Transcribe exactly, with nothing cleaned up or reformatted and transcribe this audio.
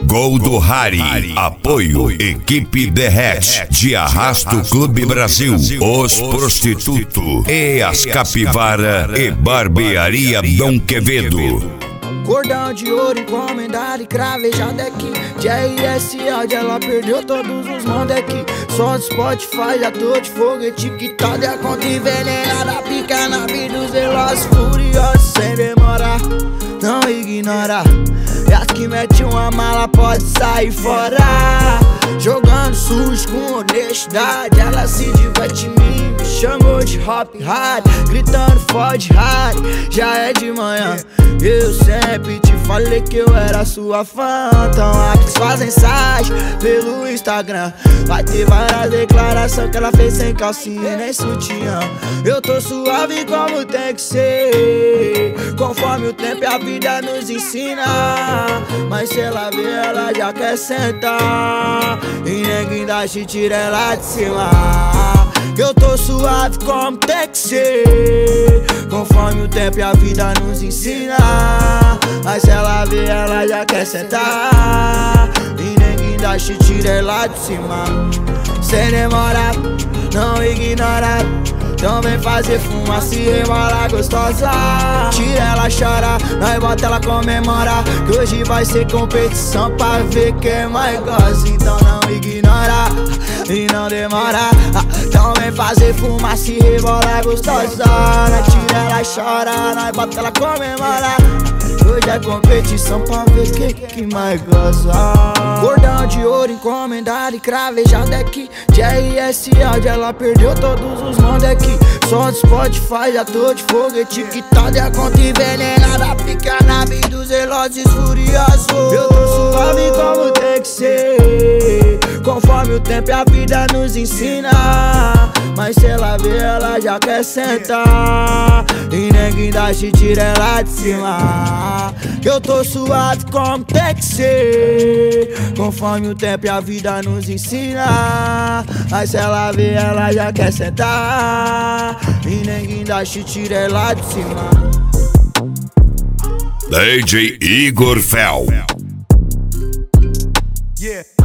Gol do Hari, apoio, equipe Derrete, de Arrasto Clube Brasil, os Prostituto e as Capivara e Barbearia Dom Quevedo. Cordão de ouro encomendado e cravejado aqui. J S A, ela perdeu todos os mandos aqui. Só do Spotify, já tô de foguete, TikTok, a conta envenenada, pica na vida dos velozes furiosos. Sem demorar, não ignora. E as que mete uma mala pode sair fora. Jogando sujo com honestidade, ela se diverte em mim, me chamou de hop hard, gritando fode hard, já é de manhã. Eu sempre te falei que eu era sua fã. Então aqui fazem mensagem pelo Instagram. Vai ter várias declarações que ela fez sem calcinha e nem sutiã. Eu tô suave como tem que ser, conforme o tempo e a vida nos ensina. Mas se ela vê, ela já quer sentar e ninguém dá te tira ela de cima. Eu tô suave como tem que ser, conforme o tempo e a vida nos ensina. Mas se ela vê, ela já quer sentar e ninguém dá te tira ela de cima. Sem demorar, não ignora. Então vem fazer fumaça e rebola gostosa. Tira ela chora, nós bota ela comemorar, que hoje vai ser competição pra ver quem mais gosta. Então não ignora e não demora. Então vem fazer fumaça e rebola gostosa. Tira ela chora, nós bota ela comemorar, hoje é competição pra ver quem que mais gosta. Cordão de ouro encomendado e cravejado aqui. J S A, ela perdeu todos os mandos aqui. Só do Spotify, já tô de foguete, TikTok, a conta envenenada, pica na vida dos velozes furiosos. Eu tô suave como tem que ser, conforme o tempo e a vida nos ensina. Mas se ela vê, ela já quer sentar e ninguém dá te tira ela de cima. Eu tô suave como tem que ser, conforme o tempo e a vida nos ensina. Mas se ela vê, ela já quer sentar e ninguém dá te tira ela de cima. D J Igor Fel. Yeah.